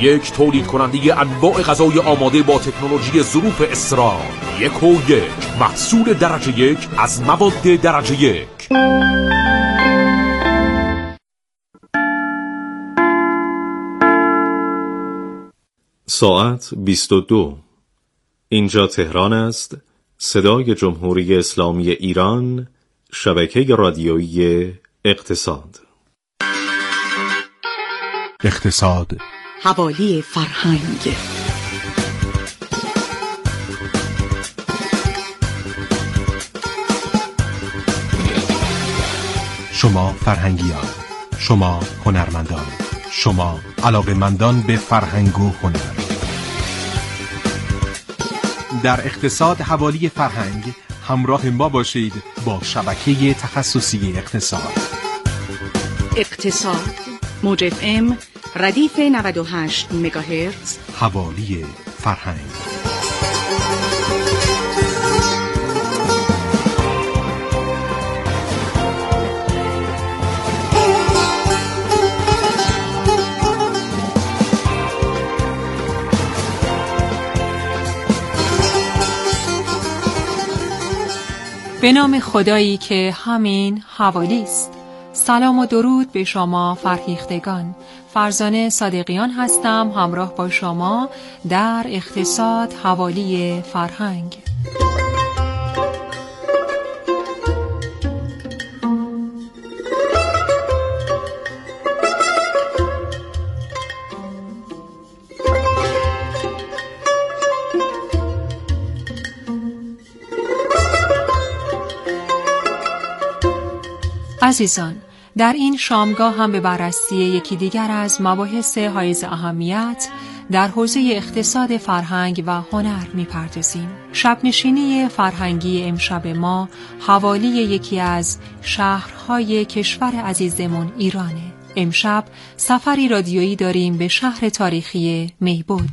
یک تولید کننده انواع غذای آماده با تکنولوژی ظروف اسرار. 1&1 محصول درجه 1 از مواد درجه 1. ساعت 22. اینجا تهران است. صدای جمهوری اسلامی ایران، شبکه رادیویی اقتصاد. اقتصاد حوالی فرهنگ. شما فرهنگیان، شما هنرمندان، شما علاقه‌مندان به فرهنگ و هنر. در اقتصاد حوالی فرهنگ همراه ما باشید با شبکه تخصصی اقتصاد. اقتصاد موج FM ردیف 98 مگاهرتز. حوالی فرهنگ. به نام خدایی که همین حوالی است. سلام و درود به شما فرهیختگان. فرزانه صادقیان هستم، همراه با شما در اقتصاد حوالی فرهنگ. عزیزان، در این شامگاه هم به بررسی یکی دیگر از مباحث حایز اهمیت در حوزه اقتصاد فرهنگ و هنر می‌پردازیم. شب‌نشینی فرهنگی امشب ما حوالی یکی از شهرهای کشور عزیزمون ایرانه. امشب سفری رادیویی داریم به شهر تاریخی میبود.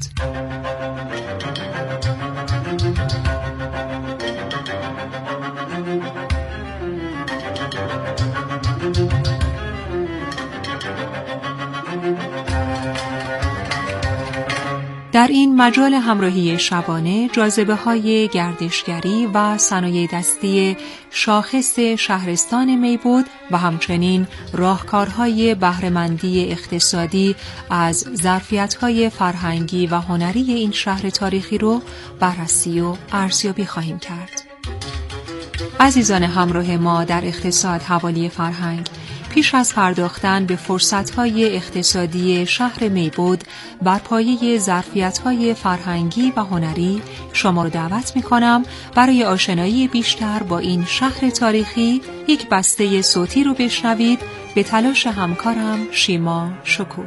در این مجال همراهی شبانه جاذبه‌های گردشگری و صنایع دستی شاخص شهرستان میبود و همچنین راهکارهای بهره‌مندی اقتصادی از ظرفیت‌های فرهنگی و هنری این شهر تاریخی رو بررسی و ارزیابی خواهیم کرد. عزیزان همراه ما در اقتصاد حوالی فرهنگ، پیش از پرداختن به فرصت‌های اقتصادی شهر میبود بر پایه ظرفیت‌های فرهنگی و هنری، شما رو دعوت می‌کنم برای آشنایی بیشتر با این شهر تاریخی یک بسته صوتی رو بشنوید به تلاش همکارم شیما شکوه.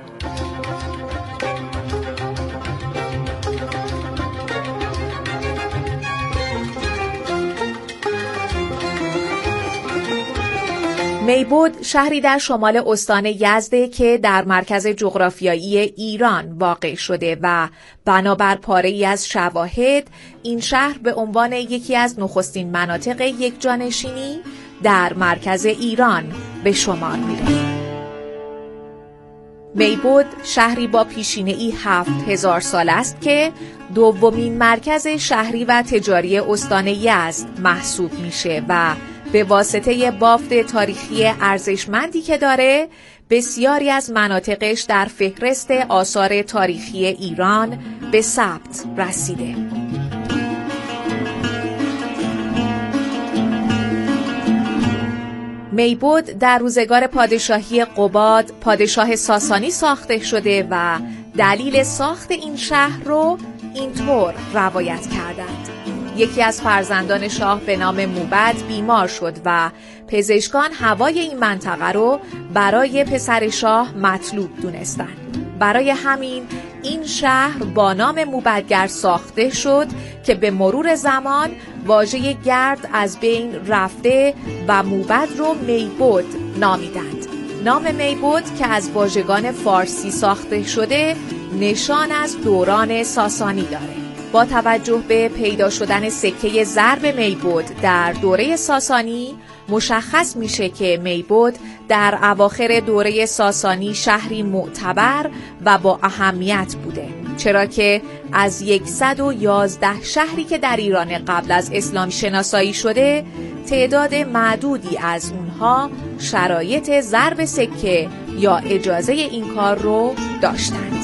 میبود شهری در شمال استان یزد که در مرکز جغرافیایی ایران واقع شده و بنابر پاره‌ای از شواهد این شهر به عنوان یکی از نخستین مناطق یکجانشینی در مرکز ایران به شمار می‌رسد. میبود شهری با پیشینه‌ای 7000 سال است که دومین مرکز شهری و تجاری استان یزد محسوب میشه و به واسطه بافت تاریخی ارزشمندی که داره بسیاری از مناطقش در فهرست آثار تاریخی ایران به ثبت رسیده. میبود در روزگار پادشاهی قباد پادشاه ساسانی ساخته شده و دلیل ساخت این شهر رو اینطور روایت کردند. یکی از فرزندان شاه به نام موبد بیمار شد و پزشکان هوای این منطقه رو برای پسر شاه مطلوب دونستند. برای همین این شهر با نام موبدگر ساخته شد که به مرور زمان واژه گرد از بین رفته و موبد رو میبود نامیدند. نام میبود که از واژگان فارسی ساخته شده نشان از دوران ساسانی داره. با توجه به پیدا شدن سکه ضرب میبود در دوره ساسانی، مشخص میشه که میبود در اواخر دوره ساسانی شهری معتبر و با اهمیت بوده، چرا که از 111 شهری که در ایران قبل از اسلام شناسایی شده، تعداد معدودی از اونها شرایط ضرب سکه یا اجازه این کار رو داشتند.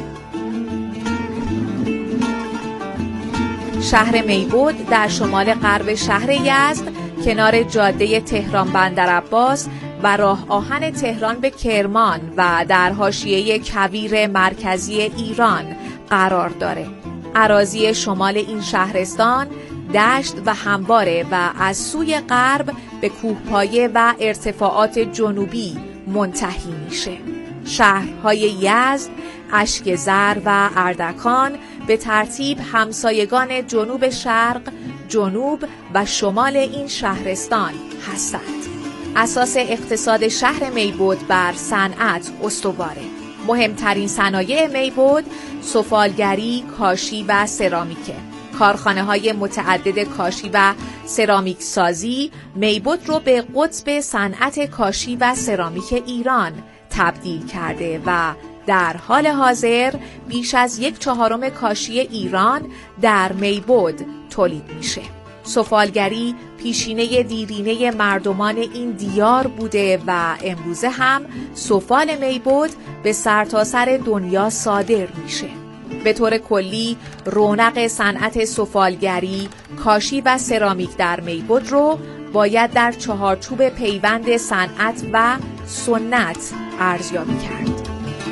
شهر میبود در شمال غرب شهر یزد کنار جاده تهران بندرعباس و راه آهن تهران به کرمان و در حاشیه کویر مرکزی ایران قرار داره. اراضی شمال این شهرستان دشت و همواره و از سوی غرب به کوهپایه و ارتفاعات جنوبی منتهی میشه. شهرهای یزد، اشکزر و اردکان به ترتیب همسایگان جنوب شرق، جنوب و شمال این شهرستان هستند. اساس اقتصاد شهر میبود بر صنعت استواره. مهمترین صنایع میبود سفالگری، کاشی و سرامیکه. کارخانه‌های متعدد کاشی و سرامیک سازی میبود رو به قطب صنعت کاشی و سرامیک ایران تبدیل کرده و در حال حاضر بیش از 1/4 کاشی ایران در میبود تولید میشه. سفالگری پیشینه دیرینه مردمان این دیار بوده و امروزه هم سفال میبود به سرتاسر دنیا صادر میشه. به طور کلی رونق صنعت سفالگری، کاشی و سرامیک در میبود رو باید در چهارچوب پیوند صنعت و سنت ارزیابی کرد.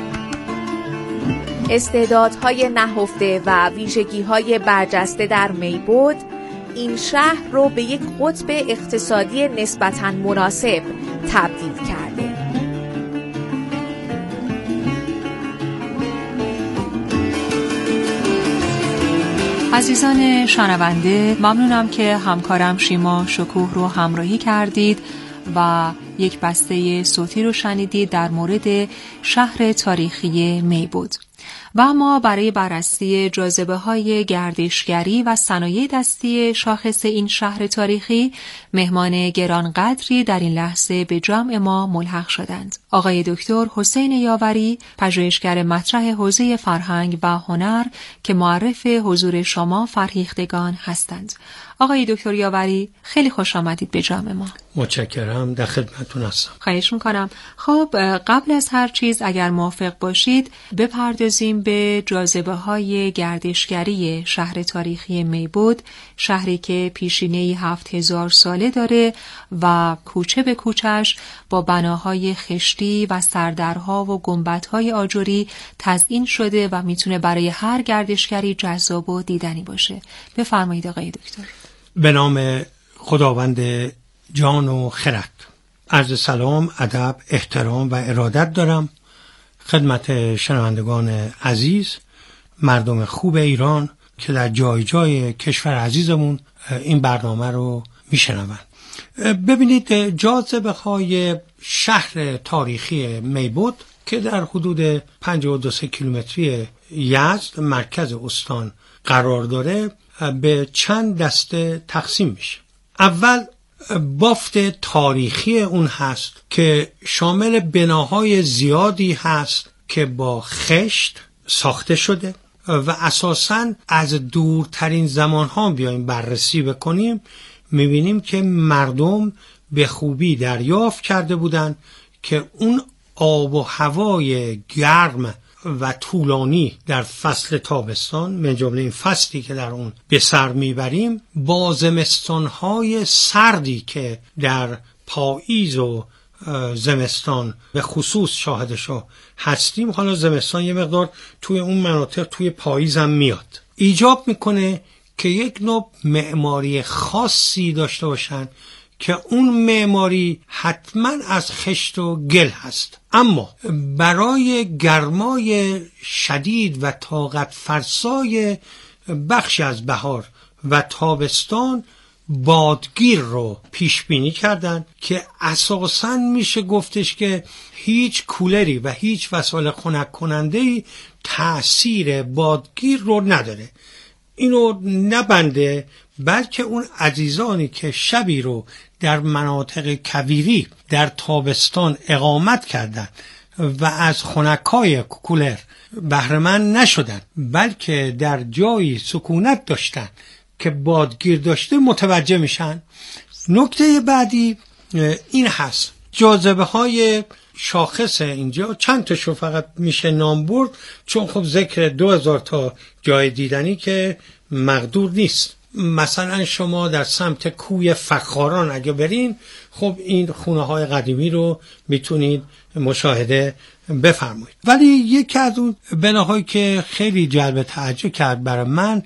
استعدادهای نهفته و ویژگی‌های برجسته در میبود این شهر رو به یک قطب اقتصادی نسبتاً مناسب تبدیل کرده. عزیزان شنونده، ممنونم که همکارم شیما شکوه رو همراهی کردید و یک بسته صوتی رو شنیدید در مورد شهر تاریخی میبود. و اما برای بررسی جاذبه‌های گردشگری و صنایع دستی شاخص این شهر تاریخی، مهمان گرانقدری در این لحظه به جمع ما ملحق شدند. آقای دکتر حسین یاوری، پژوهشگر مطرح حوزه فرهنگ و هنر که معرف حضور شما فرهیختگان هستند. آقای دکتر یاوری، خیلی خوش آمدید به جمع ما. متشکرم، در خدمتتون هستم. خواهش میکنم. خب قبل از هر چیز اگر موافق باشید بپردازیم به جاذبه‌های گردشگری شهر تاریخی میبود، شهری که پیشینه 7000 ساله داره و کوچه به کوچش با بناهای خشتی و سردرها و گنبدهای آجری تزیین شده و میتونه برای هر گردشگری جذاب و دیدنی باشه. بفرمایید آقای دکتر. به نام خداوند جان و خرد. عرض سلام، ادب، احترام و ارادت دارم خدمت شنوندگان عزیز، مردم خوب ایران که در جای جای کشور عزیزمون این برنامه رو میشنوند. ببینید، جاذبه‌های شهر تاریخی میبود که در حدود 52 کیلومتری یزد مرکز استان قرار داره به چند دسته تقسیم میشه. اول بافت تاریخی اون هست که شامل بناهای زیادی هست که با خشت ساخته شده و اساساً از دورترین زمانها بیایم بررسی بکنیم میبینیم که مردم به خوبی دریافت کرده بودند که اون آب و هوای گرم و طولانی در فصل تابستان، من جمله این فصلی که در اون به سر میبریم، با زمستانهای سردی که در پاییز و زمستان به خصوص شاهدشو هستیم، حالا زمستان یه مقدار توی اون مناطق توی پاییز هم میاد، ایجاب میکنه که یک نوع معماری خاصی داشته باشن که اون معماری حتما از خشت و گل هست، اما برای گرمای شدید و طاقت فرسای بخشی از بهار و تابستان بادگیر رو پیش بینی کردن که اساساً میشه گفتش که هیچ کولری و هیچ وسایل خنک کننده‌ای تأثیر بادگیر رو نداره. اینو نبنده، بلکه اون عزیزانی که شبی رو در مناطق کویری در تابستان اقامت کردند و از خنکای کولر بهره‌مند نشدن، بلکه در جایی سکونت داشتن که بادگیر داشته، متوجه میشن. نکته بعدی این هست، جاذبه های شاخص اینجا چند تاشو فقط میشه نام برد، چون خب ذکر 2000 تا جای دیدنی که مقدور نیست. مثلا شما در سمت کوی فخاران اگه برین، خب این خونه های قدیمی رو میتونید مشاهده بفرمایید. ولی یکی از اون بناهایی که خیلی جلب توجه کرد برای من،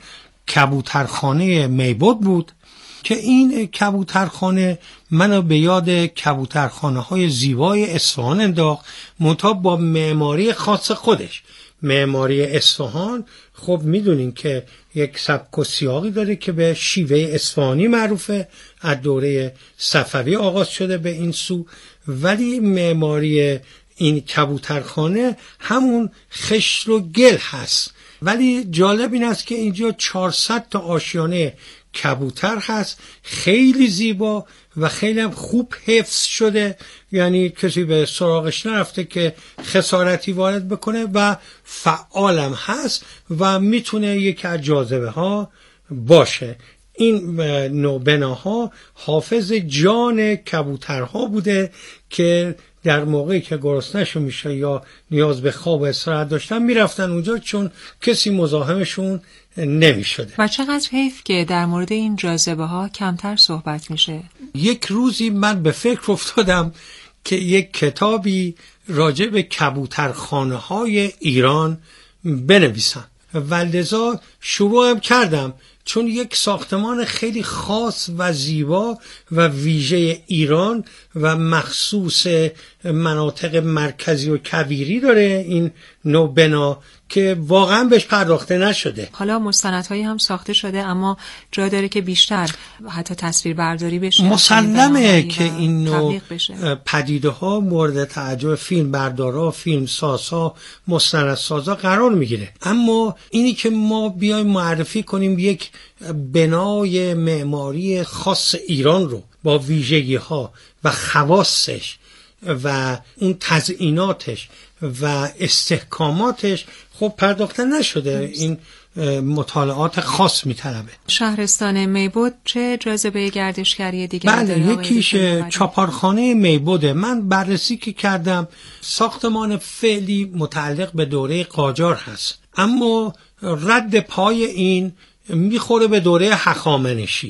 کبوترخانه میبود بود که این کبوترخانه منو به یاد کبوترخانه های زیبای اصفهان انداخت، منتها با معماری خاص خودش. معماری اصفهان خب میدونین که یک سبک و سیاقی داره که به شیوه اصفهانی معروفه، از دوره صفوی آغاز شده به این سو، ولی معماری این کبوترخانه همون خشت و گل هست. ولی جالب این است که اینجا 400 تا آشیانه کبوتر هست، خیلی زیبا و خیلی هم خوب حفظ شده، یعنی کسی به سراغش نرفته که خسارتی وارد بکنه و فعالم هست و میتونه یکی از جاذبه ها باشه. این نوع بناها حافظ جان کبوترها بوده که در موقعی که گرسنه‌شون میشه یا نیاز به خواب و استراحت داشتن میرفتن اونجا، چون کسی مزاحمشون نمیشده. و چقدر حیف که در مورد این جاذبه ها کمتر صحبت میشه. یک روزی من به فکر افتادم که یک کتابی راجع به کبوترخانه های ایران بنویسم و لذا شروع کردم، چون یک ساختمان خیلی خاص و زیبا و ویژه ایران و مخصوص مناطق مرکزی و کویری داره این نوع بنا که واقعا بهش پرداخته نشده. حالا مستندهایی هم ساخته شده، اما جا داره که بیشتر حتی تصویر برداری بشه. مسلمه که این نوع پدیده ها مورد توجه فیلم بردارا، فیلم سازها، مستندسازا قرار میگیره، اما اینی که ما بیایم معرفی کنیم یک بنای معماری خاص ایران رو با ویژگی ها و خواصش و اون تزئیناتش و استحکاماتش خب پرداخته نشده، این مطالعات خاص میطلبه. شهرستان میبود چه جاذبه گردشگری دیگه داره؟ بله، یکیش چاپارخانه میبوده. من بررسی که کردم ساختمان فعلی متعلق به دوره قاجار هست، اما رد پای این میخوره به دوره هخامنشی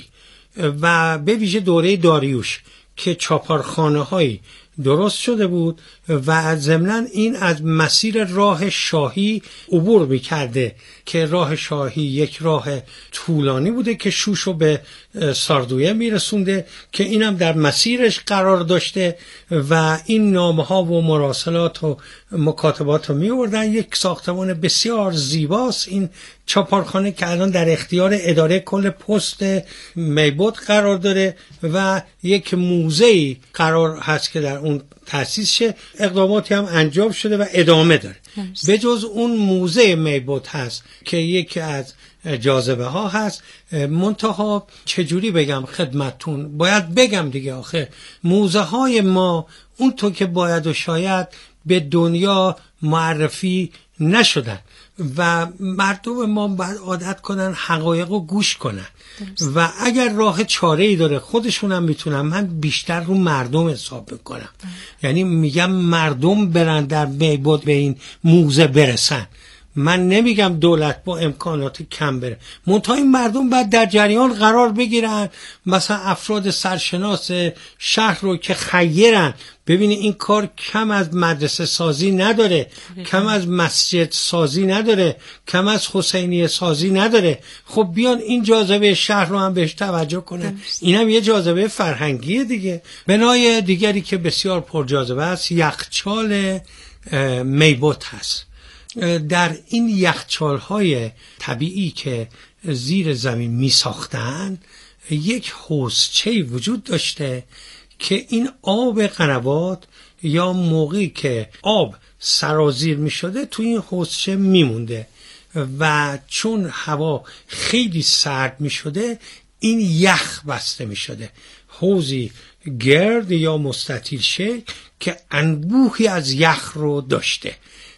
و به ویژه دوره داریوش که چاپارخانه هایی درست شده بود و ضمناً این از مسیر راه شاهی عبور می‌کرده که راه شاهی یک راه طولانی بوده که شوشو به ساردویه میرسونده که اینم در مسیرش قرار داشته و این نامه‌ها و مراسلات و مکاتبات رو می‌آوردن. یک ساختمان بسیار زیباست این چاپارخانه که الان در اختیار اداره کل پست میبود قرار داره و یک موزه‌ای قرار هست که در اون تأسیس شه. اقداماتی هم انجام شده و ادامه داره. به جز اون موزه میبود هست که یکی از جاذبه ها هست. منتها چجوری بگم خدمتون، باید بگم دیگه، آخه موزه های ما اون تو که باید و شاید به دنیا معرفی نشدن و مردم ما باید عادت کنن حقایق رو گوش کنن و اگر راه چاره‌ای داره خودشون هم میتونن. من بیشتر رو مردم حساب میکنم، یعنی میگم مردم برن در میبود به این موزه برسن. من نمیگم دولت با امکانات کم بره، منتها این مردم باید در جریان قرار بگیرن. مثلا افراد سرشناس شهر رو که خیرن، ببینی این کار کم از مدرسه سازی نداره، کم از مسجد سازی نداره، کم از حسینیه سازی نداره. خب بیان این جاذبه شهر رو هم بهش توجه کنن. اینم یه جاذبه فرهنگیه دیگه. بنای دیگری که بسیار پرجاذبه است یخچال میبود هست. در این یخچال‌های طبیعی که زیر زمین می ساختن یک حوضچه‌ای وجود داشته که این آب قنوات یا موقعی که آب سرازیر می شده تو این حوضچه می مونده و چون هوا خیلی سرد می شده این یخ بسته می شده، حوضی گرد یا مستطیل شکل که انبوهی از یخ رو داشته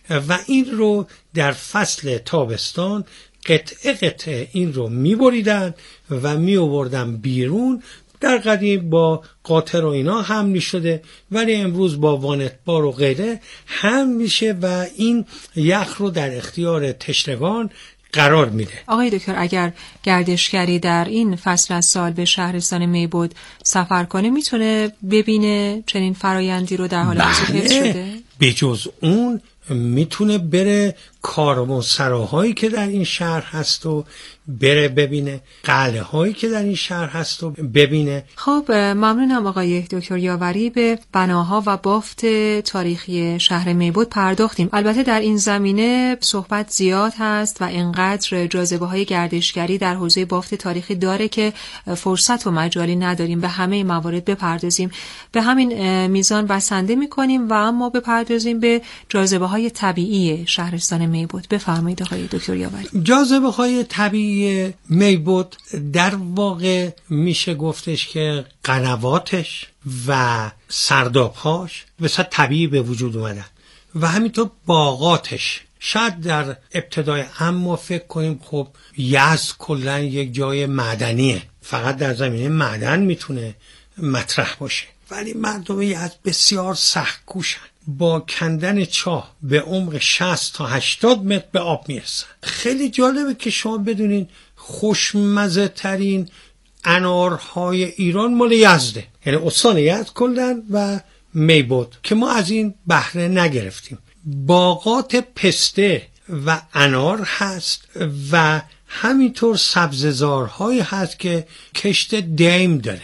و این رو در فصل تابستان قطعه قطعه این رو می بریدن و می آوردن بیرون. در قدیم با قاطر و اینا حمل می شده ولی امروز با وانتبار و غیره حمل میشه و این یخ رو در اختیار تشنگان قرار میده. آقای دکتر، اگر گردشگری در این فصل از سال به شهرستان میبود سفر کنه میتونه ببینه چنین فرایندی رو در حال حفظ شده؟ به جز اون میتونه بره کاروانسراهایی که در این شهر هست و بره ببینه، قلعه هایی که در این شهر هست و ببینه. خب ممنونم آقای دکتر یاوری. به بناها و بافت تاریخی شهر میبود پرداختیم. البته در این زمینه صحبت زیاد هست و اینقدر جاذبه های گردشگری در حوزه بافت تاریخی داره که فرصت و مجالی نداریم به همه موارد بپردازیم. به همین میزان بسنده میکنیم و اما بپردازیم به جاذبه های طبیعی شهرستان میبود. بفرمایید آقای دکتر یاوری. جاذبه های طبیعی میبود در واقع میشه گفتش که قنواتش و سردابهاش به صورت طبیعی به وجود اومدن و همینطور باغاتش. شاید در ابتدای ما فکر کنیم خب یزد کلا یک جای معدنیه، فقط در زمینه معدن میتونه مطرح باشه، ولی مردم یزد بسیار سخت‌کوشن. با کندن چاه به عمق 60 تا 80 متر به آب میرسن. خیلی جالبه که شما بدونین خوشمزه ترین انارهای ایران مال یزده، یعنی استان یزد کلن و میبود که ما از این بهره نگرفتیم. باغات پسته و انار هست و همینطور سبززارهایی هست که کشت دیم داره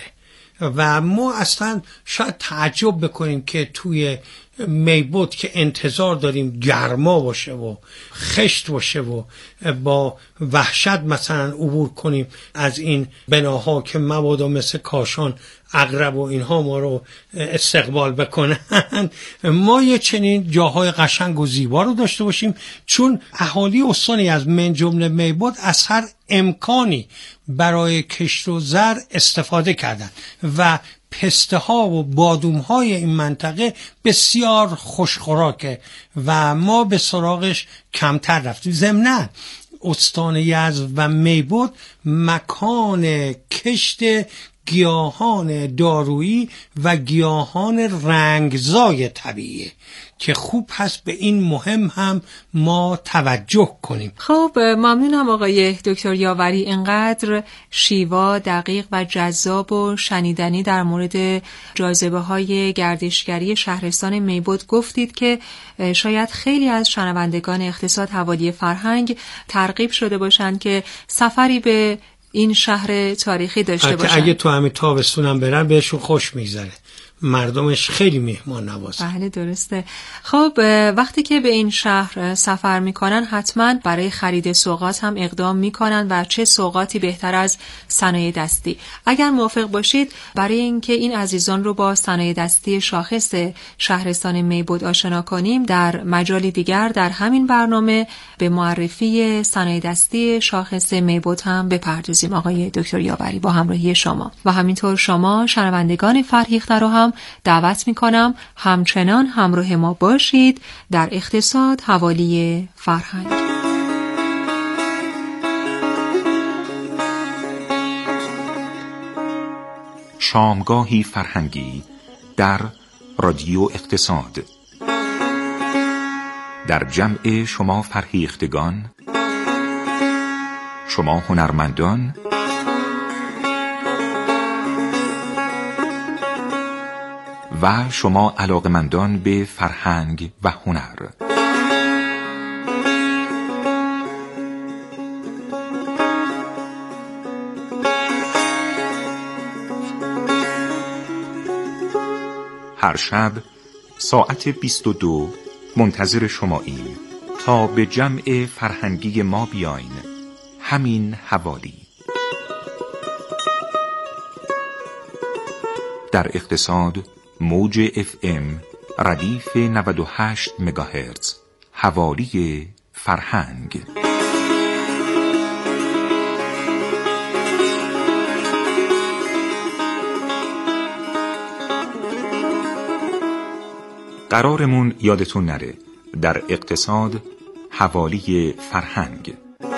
و ما اصلا شاید تعجب بکنیم که توی میبود که انتظار داریم گرما باشه و خشت باشه و با وحشت مثلا عبور کنیم از این بناها که مبادا مثل کاشان عقرب و اینها ما رو استقبال بکنن، ما یه چنین جاهای قشنگ و زیبا رو داشته باشیم، چون اهالی استانی از من جمله میبود از هر امکانی برای کشت و زر استفاده کردن و پسته ها و بادوم های این منطقه بسیار خوشخوراکه و ما به سراغش کمتر رفتیم. ضمناً استان یزد و میبود مکان کشت گیاهان دارویی و گیاهان رنگزای طبیعی که خوب هست به این مهم هم ما توجه کنیم. خب ممنونم آقای دکتر یاوری. اینقدر شیوا دقیق و جذاب و شنیدنی در مورد جاذبه های گردشگری شهرستان میبود گفتید که شاید خیلی از شنوندگان اقتصاد حوالی فرهنگ ترغیب شده باشند که سفری به این شهر تاریخی داشته باشن. اگه تو همین تابستونم برن بهشون خوش میگذره، مردمش خیلی میهمان نوازه. بله درسته. خب وقتی که به این شهر سفر میکنن حتما برای خرید سوغات هم اقدام میکنن و چه سوغاتی بهتر از صنایع دستی. اگر موافق باشید برای اینکه این عزیزان رو با صنایع دستی شاخص شهرستان میبود آشنا کنیم در مجالی دیگر در همین برنامه به معرفی صنایع دستی شاخص میبود هم بپردازیم. آقای دکتر یاوری با همراهی شما و همینطور شما شنوندگان فرهیخته رو هم دعوت میکنم همچنان همراه ما باشید در اقتصاد حوالی فرهنگ. شامگاهی فرهنگی در رادیو اقتصاد در جمع شما فرهیختگان، شما هنرمندان و شما علاقمندان به فرهنگ و هنر. هر شب ساعت 22 منتظر شماییم تا به جمع فرهنگی ما بیاین. همین حوالی. در اقتصاد موج FM ردیف 98 مگاهرتز حوالی فرهنگ. قرارمون یادتون نره، در اقتصاد حوالی فرهنگ.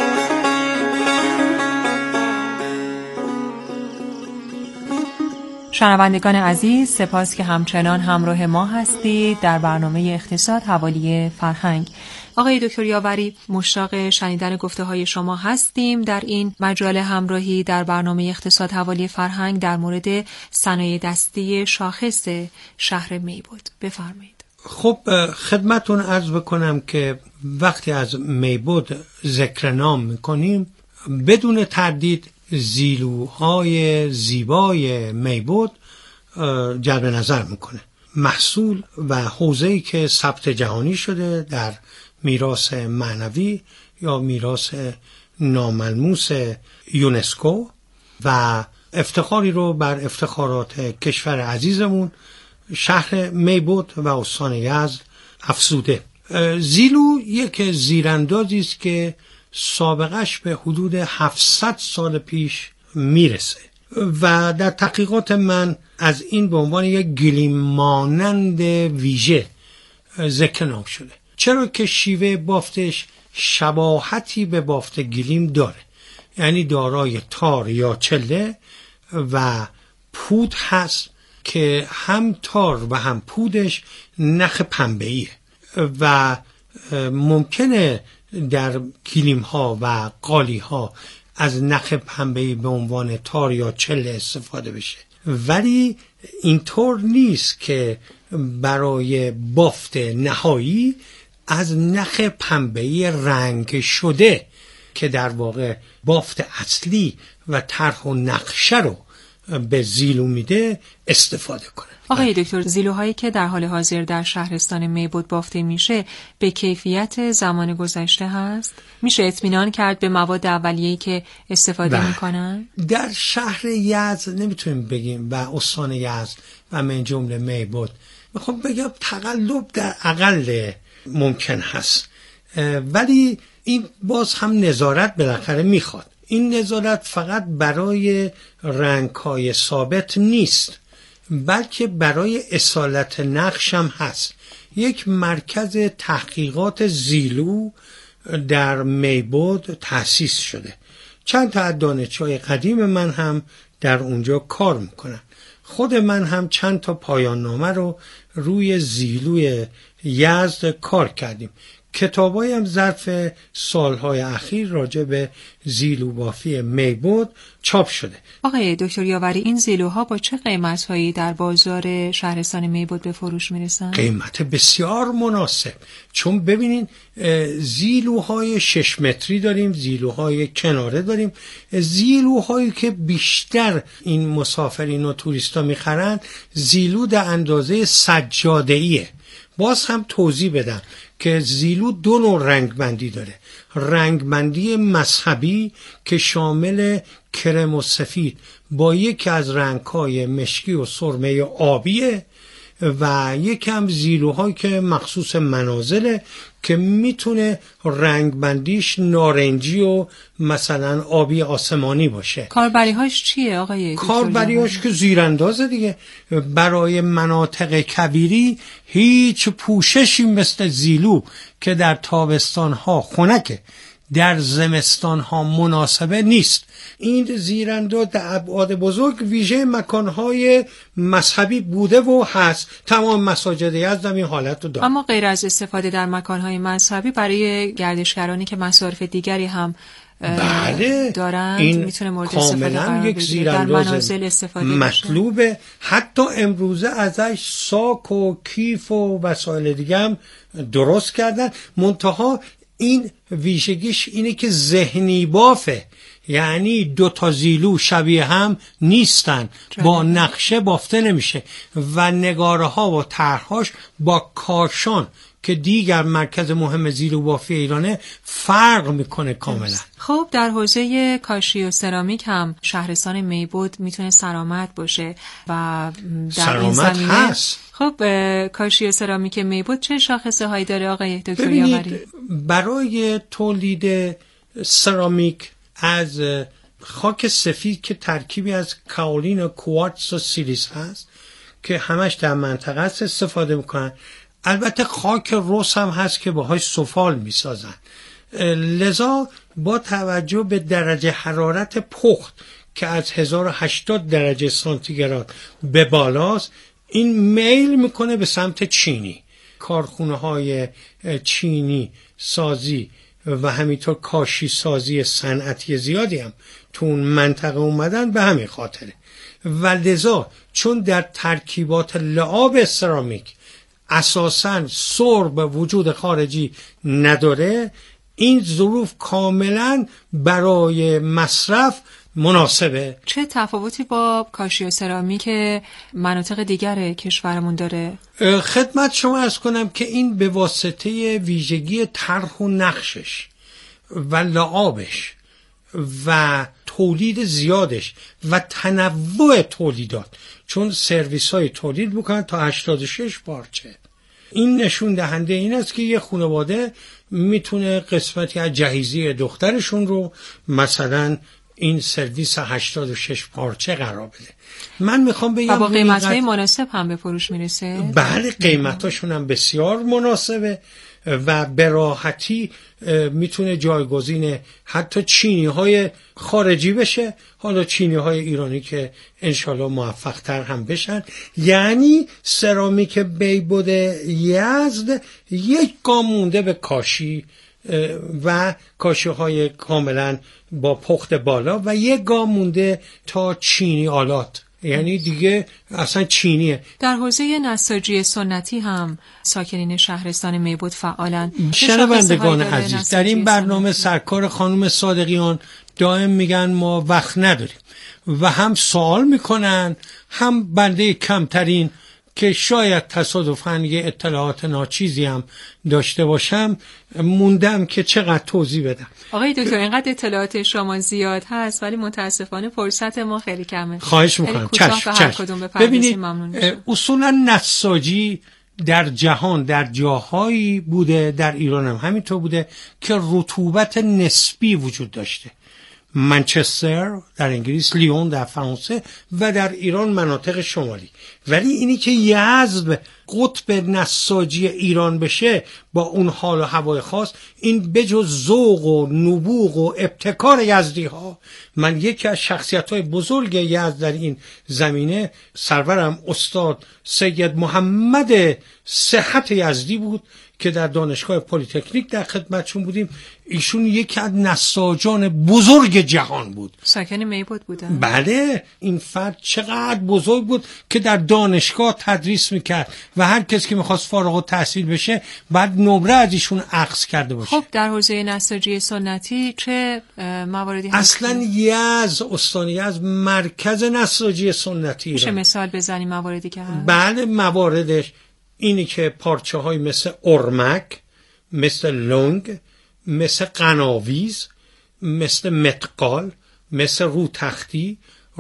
شنوندگان عزیز، سپاس که همچنان همراه ما هستید در برنامه اقتصاد حوالی فرهنگ. آقای دکتر یاوری، مشتاق شنیدن گفته‌های شما هستیم در این مجال همراهی در برنامه اقتصاد حوالی فرهنگ در مورد صنایع دستی شاخص شهر میبود. بفرمایید. خب خدمتون عرض بکنم که وقتی از میبود ذکر نام میکنیم بدون تردید زیلوهای زیبای میبود جلب نظر میکنه. محصول و حوزه‌ای که ثبت جهانی شده در میراث معنوی یا میراث ناملموس یونسکو و افتخاری رو بر افتخارات کشور عزیزمون شهر میبود و استان یزد افزوده. زیلو یک زیراندازی است که سابقش به حدود 700 سال پیش میرسه و در تحقیقات من از این به عنوان یک گلیم مانند ویژه ذکر نام شده، چرا که شیوه بافتش شباهتی به بافت گلیم داره، یعنی دارای تار یا چله و پود هست که هم تار و هم پودش نخ پنبه‌ایه و ممکنه در گلیم ها و قالی ها از نخ پنبه‌ای به عنوان تار یا چله استفاده بشه، ولی اینطور نیست که برای بافت نهایی از نخ پنبه‌ای رنگ شده که در واقع بافت اصلی و طرح و نقشه رو به زیلو میده استفاده کنه. آقای دکتر، زیلوهایی که در حال حاضر در شهرستان میبود بافته میشه به کیفیت زمان گذشته هست؟ میشه اطمینان کرد به مواد اولیه‌ای که استفاده میکنن؟ در شهر یزد نمیتونیم بگیم و استان یزد و من جمله میبود میخوام بگم تقلب در اقل ممکن هست، ولی این باز هم نظارت بالاخره میخواد. این نظارت فقط برای رنگ‌های ثابت نیست بلکه برای اصالت نقش هم هست. یک مرکز تحقیقات زیلو در میبود تأسیس شده. چند تا دانشجوی قدیم من هم در اونجا کار میکنن. خود من هم چند تا پایان نامه رو روی زیلوی یزد کار کردیم. کتابایی هم ظرف سالهای اخیر راجع به زیلو بافی میبود چاپ شده. آقای دکتر یاوری، این زیلوها با چه قیمت‌هایی در بازار شهرستان میبود به فروش میرسن؟ قیمت بسیار مناسب، چون ببینین زیلوهای 6 متری داریم، زیلوهای کناره داریم، زیلوهایی که بیشتر این مسافرین و توریستا میخرن زیلو در اندازه سجاده‌ایه. باز هم توضیح بدم که زیلو دو نوع رنگبندی داره. رنگبندی مذهبی که شامل کرم و سفید با یکی از رنگ‌های مشکی و سرمه آبیه و یکی هم زیلوهایی که مخصوص منازله که میتونه رنگبندیش نارنجی و مثلا آبی آسمانی باشه. کاربری‌هاش چیه آقای دکتر؟ کاربری‌هاش که زیراندازه دیگه. برای مناطق کویری هیچ پوششی مثل زیلو که در تابستان‌ها خنکه، در زمستان‌ها مناسبه نیست. این زیرانداز در ابعاد بزرگ ویژه مکان‌های مذهبی بوده و هست. تمام مساجد یزد این حالت رو داره. اما غیر از استفاده در مکان‌های مذهبی برای گردشگرانی که مصارف دیگری هم بله دارند این میتونه مورد استفاده قرار بگیره، در منازل استفاده مطلوبه. حتی امروزه ازش ساک و کیف و وسایل دیگه هم درست کردن، منتها این ویژگیش اینه که ذهنی بافه، یعنی دو تا زیلو شبیه هم نیستن، با نقشه بافته نمیشه و نگاره ها و طرحهاش با کاشان که دیگر مرکز مهم زیلو بافی ایرانه فرق میکنه کاملا. خب در حوزه کاشی و سرامیک هم شهرستان میبود میتونه سرآمد باشه و در این زمینه هست. خب کاشی و سرامیک میبود چه شاخصه هایی داره آقای دکتر یاوری؟ برای تولید سرامیک از خاک سفید که ترکیبی از کاولین و کوارتز و سیلیس هست که همش در منطقه است استفاده میکنن. البته خاک رس هم هست که باهاش سفال میسازن. لذا با توجه به درجه حرارت پخت که از 1080 درجه سانتیگراد به بالاست، این میل میکنه به سمت چینی. کارخونه های چینی سازی و همینطور کاشی سازی صنعتی زیادی هم تو اون منطقه اومدن به همین خاطره. و لذا چون در ترکیبات لعاب سرامیک اساساً سرب وجود خارجی نداره، این ظروف کاملاً برای مصرف مناسبه. چه تفاوتی با کاشی و سرامیک مناطق دیگر کشورمون داره؟ خدمت شما عرض کنم که این به واسطه ویژگی طرح و نقشش و لعابش و تولید زیادش و تنوع تولیدات، چون سرویس های تولید میکنن تا 86 پارچه، این نشون دهنده این است که یه خانواده میتونه قسمتی از جهیزی دخترشون رو مثلا این سرویس 86 پارچه قرار بده. من میخوام بگم و با قیمت‌های مناسب هم به فروش میرسه؟ بله، قیمتاشون هم بسیار مناسبه و به راحتی میتونه جایگزین حتی چینی های خارجی بشه، حالا چینی های ایرانی که انشالله موفق تر هم بشن. یعنی سرامیک بیبود یزد یک گام مونده به کاشی و کاشی های کاملا با پخت بالا و یک گام مونده تا چینی آلات، یعنی دیگه اصلا چینیه. در حوزه نساجی سنتی هم ساکنین شهرستان میبود فعالن. شنوندگان عزیز، در این برنامه سرکار خانم صادقیان دائم میگن ما وقت نداریم و هم سوال میکنن، هم بنده کمترین که شاید تصادفاً یه اطلاعات ناچیزی هم داشته باشم موندم که چقدر توضیح بدم. آقای دکتر، اینقدر اطلاعات شما زیاد هست ولی متاسفانه فرصت ما خیلی کمه. خواهش میکنم. چشم. ببینید اصولا نساجی در جهان در جاهایی بوده، در ایران هم همینطور بوده که رطوبت نسبی وجود داشته. منچستر در انگلیس، لیون در فرانسه و در ایران مناطق شمالی. ولی اینی که یزد قطب نساجی ایران بشه با اون حال و هوای خاص، این بجز ذوق و نبوغ و ابتکار یزدی ها، من یکی از شخصیت های بزرگ یزد در این زمینه سرورم استاد سید محمد صحت یزدی بود که در دانشگاه پلی‌تکنیک در خدمتشون بودیم. ایشون یکی از نساجان بزرگ جهان بود. ساکن میبود بودن. بله، این فرد چقدر بزرگ بود که در دانشگاه تدریس میکرد و هر کسی که میخواست فارغ التحصیل بشه بعد نمره از ایشون اخذ کرده باشه. خب در حوزه نساجی سنتی چه مواردی هست؟ اصلا یزد، استان یزد مرکز نساجی سنتی میشه مثال بزنی مواردی که هست؟ بله، مواردش اینی که پارچه های مثل ارمک، مثل لنگ، مثل قناویز، مثل متقال، مثل روتختی،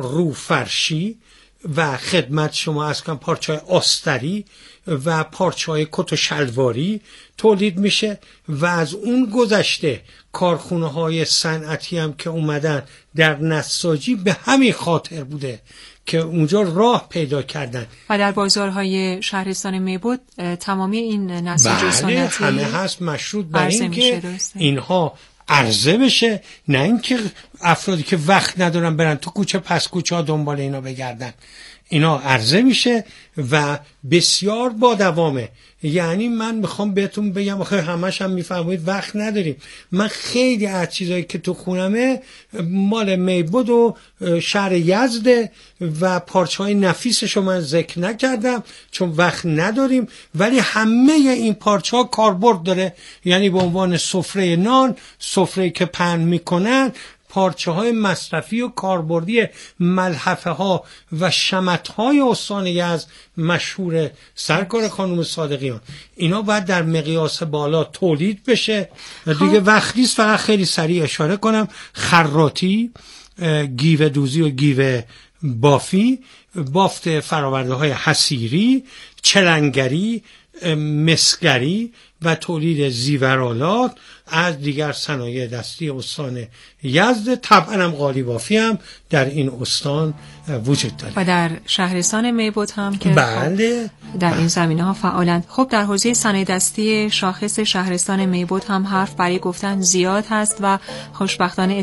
روفرشی و خدمت شما از کن پارچه های آستری و پارچه های کت و شلواری تولید میشه. و از اون گذشته کارخونه های صنعتی هم که اومدن در نساجی به همین خاطر بوده که اونجا راه پیدا کردن. و در بازارهای شهرستان میبود تمامی این نساجی سنتی همه هست مشروط بر این که اینها عرضه بشه، نه اینکه افرادی که وقت ندارن برن تو کوچه پس کوچه ها دنبال اینا بگردن. اینا عرضه میشه و بسیار با دوامه. یعنی من میخوام بهتون بگم آخه همش هم میفرمایید وقت نداریم. من خیلی از چیزایی که تو خونمه مال میبود و شهر یزد و پارچه های نفیسشو من ذکر نکردم چون وقت نداریم، ولی همه این پارچه ها کاربرد داره. یعنی به عنوان سفره نان، سفره که پهن میکنن، پارچه های مصرفی و کاربردی ملحفه ها و شمت های استان یزد مشهور. سرکار خانم صادقیان اینا باید در مقیاس بالا تولید بشه. دیگه وقت نیست، فقط خیلی سریع اشاره کنم. خراطی، گیوه دوزی و گیوه بافی، بافت فراورده های حصیری، چلنگری، مسگری و تولید زیورآلات از دیگر صنایع دستی استان یزد. طبعا هم قالیبافی هم در این استان وجود داره و در شهرستان میبود هم که بله در این زمینه ها فعالند. خب در حوزه صنایع دستی شاخص شهرستان میبود هم حرف برای گفتن زیاد هست و خوشبختانه